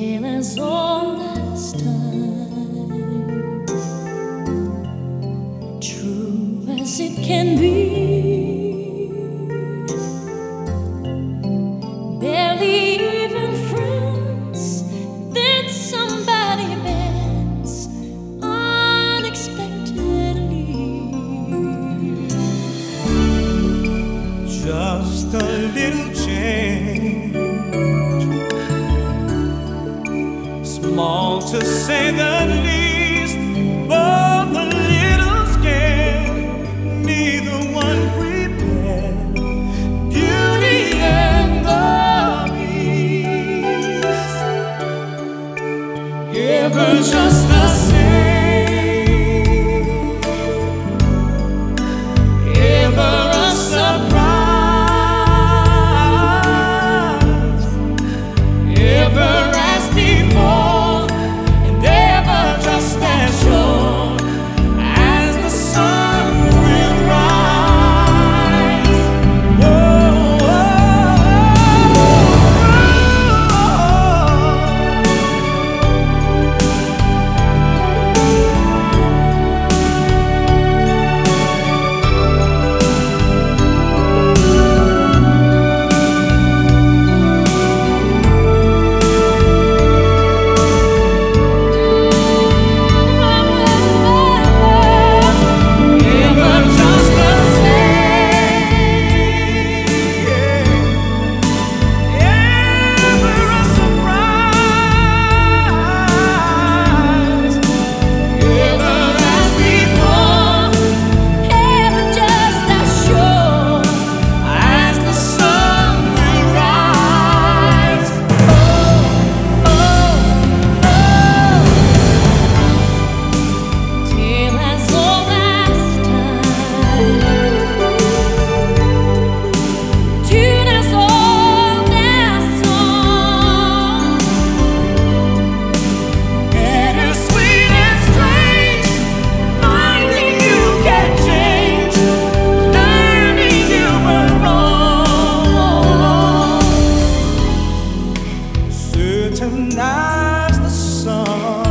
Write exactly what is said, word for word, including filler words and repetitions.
tale as old as time, true as it can be. Barely even friends, then somebody bends unexpectedly. Just a little change, small to say the least, but a little scared, neither one prepared. Beauty and the Beast, ever just the same, ever a surprise, ever as before, and ever just as sure as the sun will rise. Whoa, ever just the same, ever a surprise, ever as before, Ever just as sure as the sun will rise. oh, oh, tale as old as time, tune as old as song, Bittersweet and strange, finding you can change, learning you were wrong. Certain as the sun,